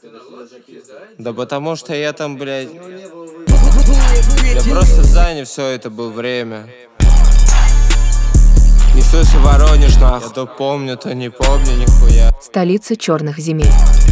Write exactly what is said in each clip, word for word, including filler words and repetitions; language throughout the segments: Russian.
Да потому что я там, блядь, я просто занят все это было время. Несусь в Воронеж, нахуй. Я то помню, то не помню нихуя. Столица черных земель.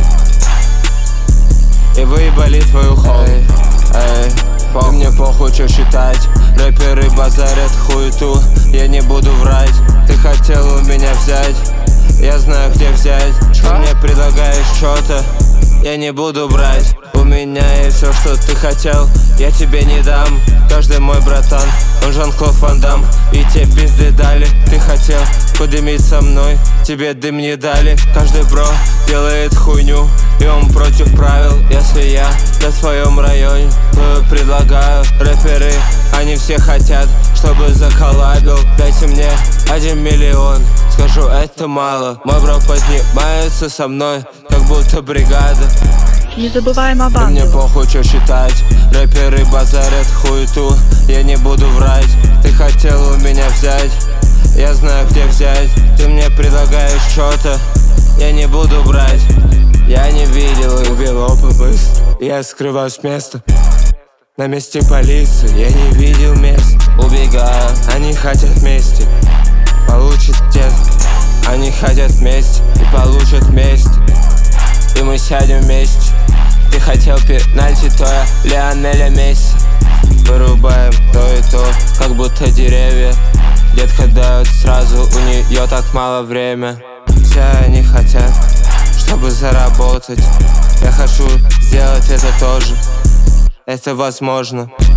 И выебали твою хуй. Эй, по мне похуй, что считать. Рэперы базарят хуету, я не буду врать. Ты хотел у меня взять, я знаю, где взять. Ты мне предлагаешь что-то, я не буду брать. У меня есть все, что ты хотел, я тебе не дам. Каждый мой братан, он Жан-Клод Ван Дам. И те пизды дали, ты хотел подымить со мной, тебе дым не дали. Каждый бро делает хуйню, и он против правил. Если я на своем районе, то предлагаю. Рэперы, они все хотят, чтобы заколлабил. Дайте мне один миллион, скажу, это мало. Мой бро поднимается со мной, как будто бригада. Не забываем об И мне похуй, что считать. Рэперы базарят хуету, я не буду врать. Ты хотел у меня взять, я знаю, где взять. Ты мне предлагаешь что-то, я не буду брать. Я не видел их, убил опа быстро, я скрываюсь с места. На месте полиции, я не видел мест. Убегаю, они хотят вместе, получат те. Они хотят вместе и получат вместе. И мы сядем вместе. Ты хотел пенальти, то я Лионеля Месси. Вырубаем то и то, как будто деревья. Детка дает сразу, у нее так мало время. Все они хотят, чтобы заработать. Я хочу сделать это тоже, это возможно.